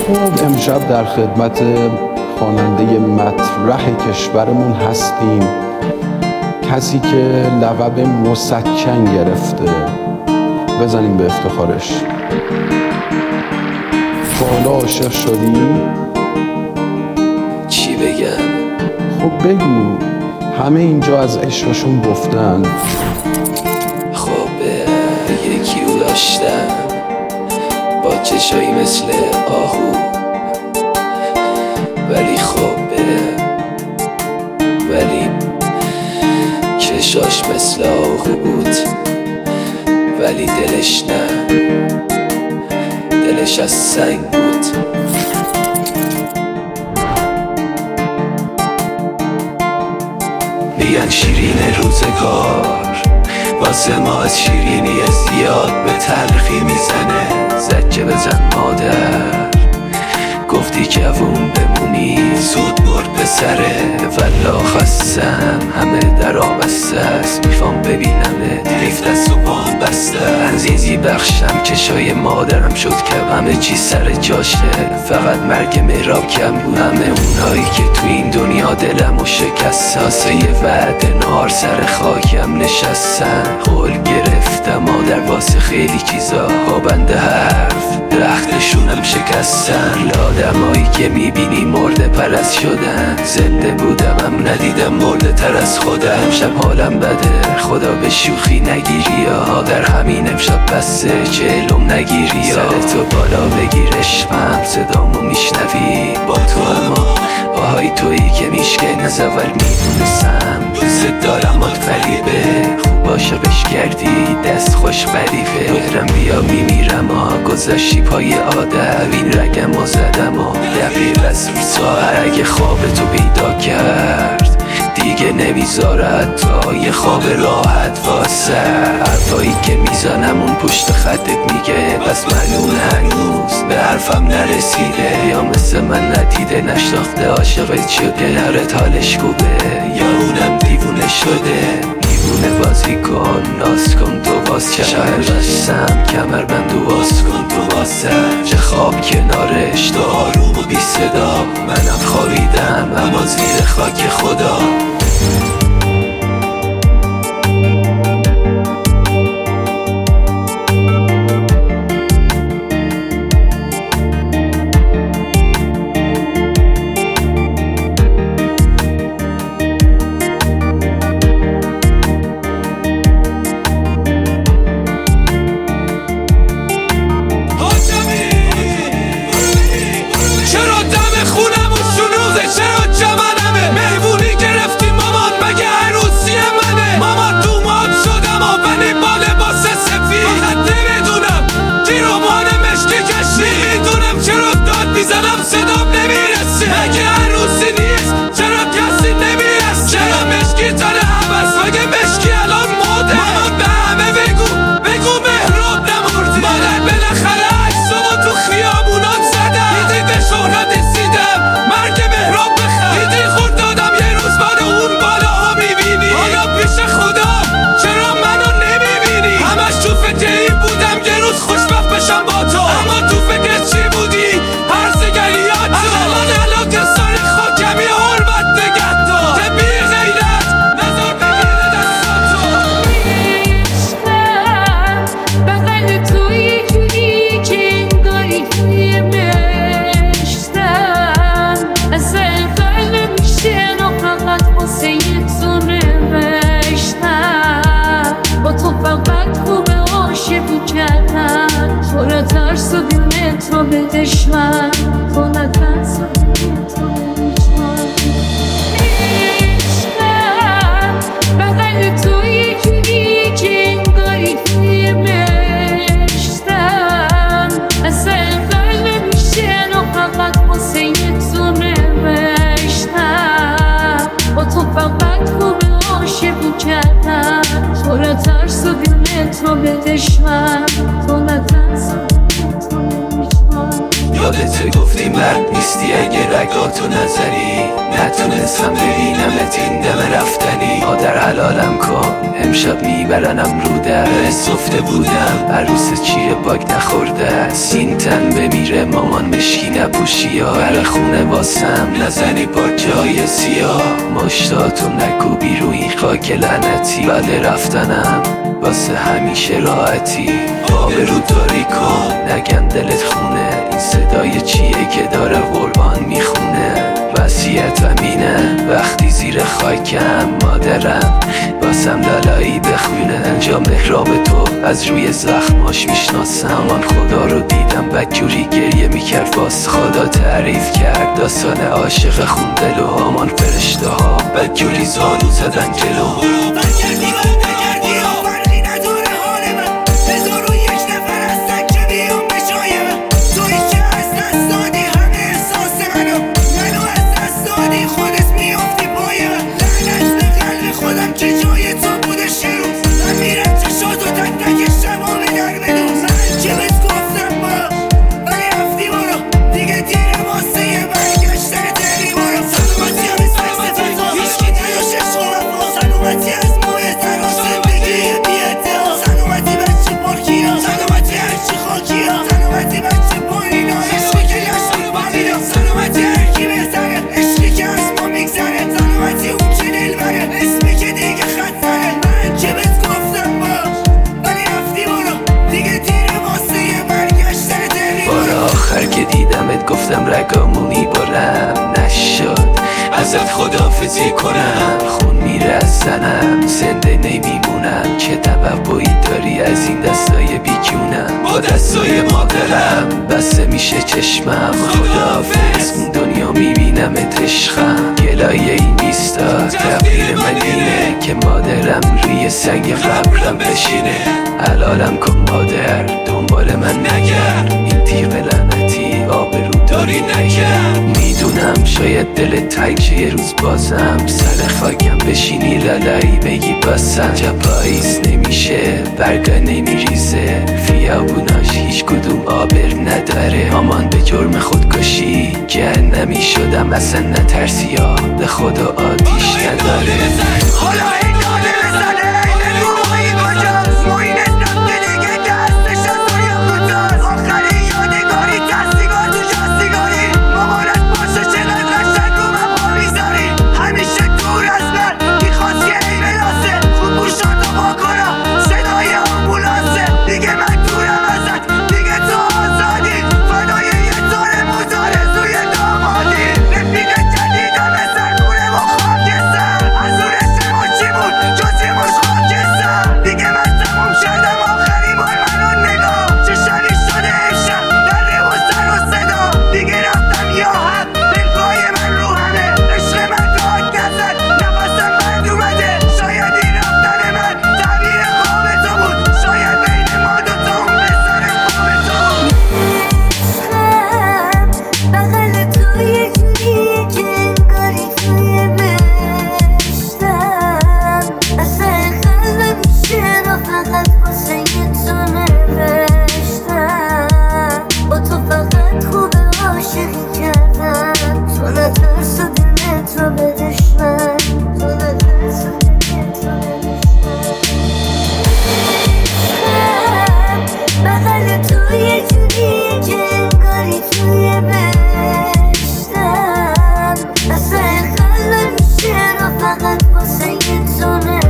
خب امشب در خدمت خواننده مطرح کشورمون هستیم، کسی که لقب مسکن گرفته. بزنیم به افتخارش. بالا عاشق شدی؟ چی بگم؟ خب بگو، همه اینجا از عشقشون گفتن. خب یکی رو داشتم با چشایی مثل آهو، ولی خب ولی چشاش مثل آهو بود، ولی دلش نه، دلش از سنگ بود. میگن شیرین روزگار واسه ما از شیرینی زیاد به تلخی میزنه. زجه بزن مادر، گفتی جوون بمونی زود برد به سره. والا خستم همه در آبسته است، میخوام ببینمت ریفت از و پام بسته. عزیزی بخشم چشای مادرم شد که همه چی سر جاشه، فقط مرگ مهراب کم بود. همه اونایی که تو این دنیا دلم و شکست، ساسه وعده نهار سر خاکم نشستن. قول گرفتم مادر واسه خیلی چیزا، بنده حرف درختشونم شکستن. لادمایی که میبینی مرده پرست شدن، زنده بودم هم ندیدم مرده تر از خودم. شب حالم بده خدا به شوخی نگیری ها، در همین امشب بسته جلوم نگیری ها. سر تو بالا بگیر عشقم، صدامو میشنوی با تو، اما باهای تویی که میشکن از اول میدونستم. دوست دارم آت فریبه، خوب باشه بشگردی دست خوش غریبه. دخترم بیا میمیرم گذاشتی پای آدم، این رگم و زدم دقیق از روی ساعت. اگه خواب تو پیدا کرد دیگه نمیذارد تا یه خواب راحت واسه. حرفایی که میزنم اون پشت خطت میگه پس معلوم هنوز به حرفم نرسیده، یا مثل من ندیده نشناخته عاشقت شده. هرت حالش خوبه یا اونم دیوونه شده؟ دیوونه بازی کن ناز کن تو باز، چقدر بستم کمر بند و باز کن تو واسه. چه خواب کنارش تو آروم و بی صدا، منم خوابیدم اما زیر خاک خدا. یادت گفتی مرد نیستی اگه رگاتو نزنی، نتونستم ببینمت این دم رفتنی. مادر حلالم کن امشب میبرنم رو در، سفته بودم عروس چیه باگ نخورده، سین تن بمیره مامان مشکی نپوشی یا بر خونه واسم نزنی با جای سیاه. مشتاتو نگو بیرون این خاک لعنتی، بله رفتنم واسه همیشه راحتی. آبرو داری کن نگن دلت خونه، این صدای چیه که داره قربان میخونه. وصیتم اینه وقتی زیر خاکم مادرم واسم لالایی بخونه. انجام محراب تو از روی زخماش میشناسم، آن خدا رو دیدم بدجوری گریه میکرد باز خدا تعریف کرد داستان عاشق خوندل و آمان فرشته ها بدجوری زانو زدن جلو. آخر که دیدمت گفتم رگامو میبارم، نشد ازت خداحافظی کنم. خون میره از زنم زنده نمیمونم، چه توقعی داری از این دستای بیجونم؟ با دستای مادرم بسته میشه چشمم. خداحافظ اون دنیا میبینمت عشقم، گلایه این نیستا تقدیر من اینه که مادرم روی سنگ قبرم بشینه. حلالم کن مادر دنبال من نگرد، این تیغ لعنتی آبرو داری نکرد. میدونم شاید دلت تنگ شه یه روز بازم سر خاکم بشینی لالایی بگی باسم. جا پاییز نمیشه برگا نمیریزه، خیابوناش هیچ کدوم آبر نداره. آمان به جرم خودکشی جهنمی شدم اصلا نترسی ها به خدا آتیش نداره. حالا این داده بزنه این روحی کجاست، موینت رفته دیگه دستش از دنیا کجاست. آخرین یادگاری تصدیگار تو جاستیگاری، مامانت باشه چقدر قشنگ رو من پا میذاری. همیشه دور از من میخواست یه ای بلاسه، خوب گوشاتو با کنم صدای آمبولانسه. دیگه من دورم ازت دیگه تو آزادی، فدای یه تاره موزاره زوی دامادی. رفیق جدیدم سرمونه و خاکستر، از اون اسمو چی بود جز یه مش خاکستر. دیگه من تموم شدم آخری بار منو نگاه، چه شبی شده امشب در و سر و صدا. دیگه رفتم یا حق دلخواه من رو همه، عشق من داد نزد نفسم بند اومده. شاید این رفتن من تعبیر خواب تو بود، شاید بین ما دوتا اون بسر خواب تو بود. بغل تو یه جوریه که انگاری توی بهشتم، اصلا قلبم میشه رو فقط واسه یه تو نوشتم. با تو فقط خوبه عاشقی کردم، تو نترس و دلت رو به دشمن، تو نترس و دلت رو به دشمن. بغل تو یه جوریه که انگاری توی بهشتم، اصلا قلبم میشه رو فقط واسه یه تو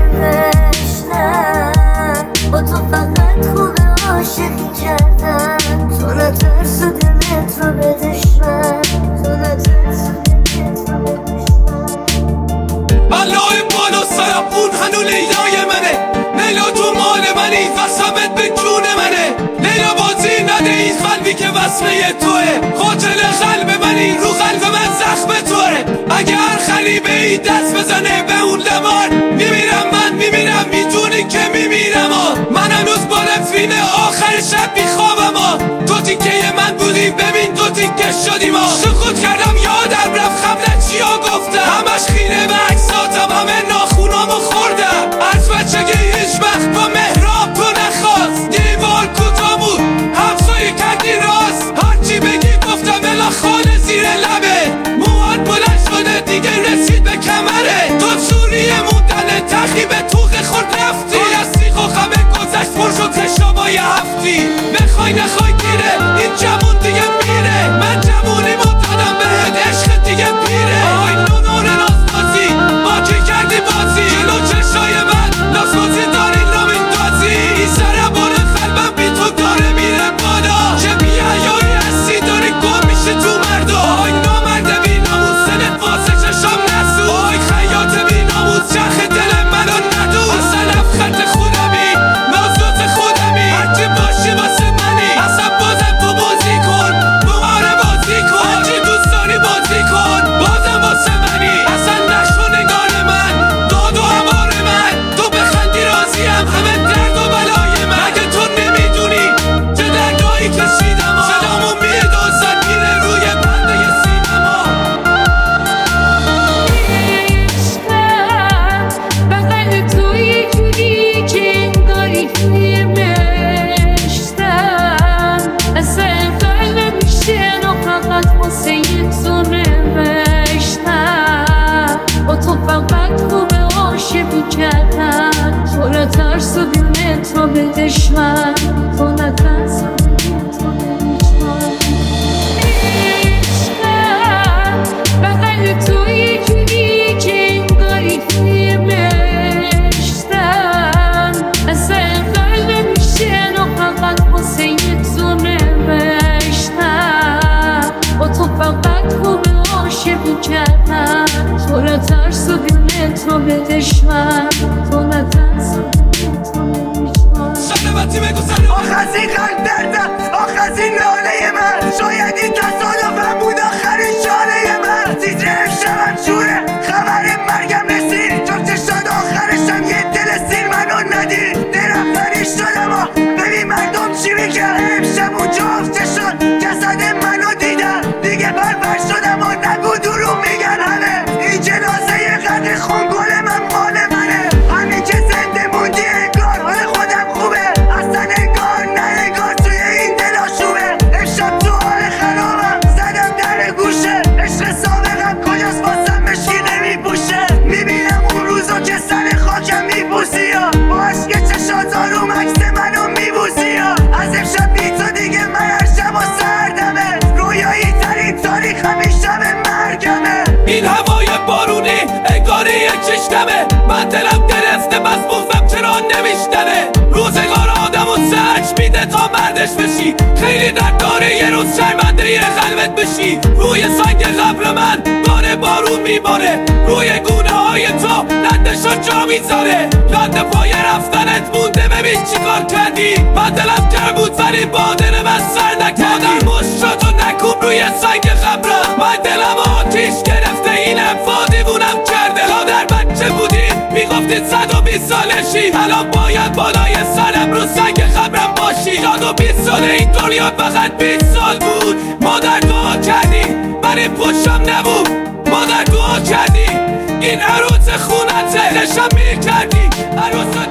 نوشتم. با تو فقط خوبه عاشقی کردم، تو نترس و دلت رو به دشمن، تو نترس و دلت رو به دشمن. الله بالا سرم اون هنو لیلای منه، لیلا تو مال منی قسمت به جون منه. لیلا بازی نده این قلبی که وصفه توه، قاتل قلب منی رو قلب من زخم توه. اگر خلیبه ای دست بزنه به اون لمان میمیرم، من میمیرم میدونی که میمیرم. من هنوز با نفرین آخر شب بیخوابم. دو تیکه من بودیم ببین دو تیکه شدیم. سکوت کردم یادم رفت قبل چیا گفتم، همش خیره به عکساتم همه ناخونامو خوردم. از بچگی هیچ وقت با محراب تو نخواست، دیوار کوتاه بود همسایه کردی راست. هرچی بگی گفتم خانه زیر لبه، موهات بلند شده دیگه رسید به کمره. تو سوریه موندن تخیب توق خورد رفتی، از سیخ و خمه گذشت پر شد تشابای هفتی. بخوای نخوای دیره این جمون دیگه میره، من جمونی دادم بهت عشق دیگه پیره. آی نونور نازنازی با کی کردی بازی، جلو چشای من نازنازی داری نامین دازی. این سر بار قلبم بی تو داره میره بالا، چه بی حیایی هستی داری گم میشه تو مردا. آی نامرد بی ناموز سنت واسه چشام نسوز، آی خیاط بی ناموز چرخ دل منو ندوز. اصلا افخرت خودمی نازناز خودمی، هرچی باشی واسه منی اصلا بازم تو بازی کن، دوباره بازی کن، هرچی دوست داری بازی کن بازم واسه منی. اصلا نشو نگار من داد و هوار من، تو بخندی راضیم همه درد و بلای من. اگه تو نمیدونی چه دردایی کشیدم، صدامو میدوزد میره روی پرده سینما. بغل تو یه جوری که انگاری فیلم عشقم، اصلا قلبم میشن و فقط واسه تو نوشتم. با تو فقط خوبه عاشقی کردم، تو نترس و بیونه تو به دشمن، تو نترس و بیونه تو به دشمن. عشقم بغل تو یه جوری که انگاری فیلم عشقم، اصلا قلبم میشن و فقط واسه تو نوشتم. با تو فقط خوبه عاشقی کردم، تو نترس و بیونه تو به دشمن، تو نترس و بیونه تو به دشمن. سلامتی بگو سلام. آخ از این قلب دردم، آخ از این ناله من، شاید این تصادفم بود آخرین شاله من. تیتر امشبم شوره خبر مرگم رسید، چون چشاد آخرشم یه دل سیر منو ندید. درفتنی شدم و ببین مردم چی میگن، امشب اونجا افته شد جسد منو دیدن، دیگه بربر شدم و نگو درو میگن همه. این جنازه یه قدر خونگل من مال منه، همین که زنده موندی انگار حال خودم خوبه، اصلا انگار نه انگار توی این دل آشوبه. امشب تو حال خرابم زدم در گوشه، عشق سابقم کجاست واسم مشکی نمیپوشه. میبینم اون روزو که سر خاکم میبوسی یا با عشق چشات آروم عکس منو میبوسی یا. از امشب بی تو دیگه من هر شب و سردمه، رویایی ترین تاریخ همین شب مرگمه. این هوای بارونی انگاری یک چشمه، من دلم گرفته بس بغزم چرا نمیشتنه. روزگار آدم و سرچ میده تا مردش بشی، خیلی درد داره یه روز شرمنده یه قلبت بشی. روی سنگ قبر من داره بارون میباره، روی گونه های تو لندشو جا میذاره. یاد پای رفتنت مونده ببین چی کار کردی، من دلم گرم بود ولی بادن من سر نکردی. مشتاتو نکوب روی سنگ قبرم، من دلم آتیش گرفته اینم فادیبونم کرده. لادر بچه بودی میگفتید 120 سالشی، الان باید بالای سرم رو سنگ قبرم باشی. یاد و 20 ساله این دنیا فقط 20 سال بود. مادر دعا کردی برای پشتم نبود، مادر دعا کردی این عروس خونته نشم میکردی عروس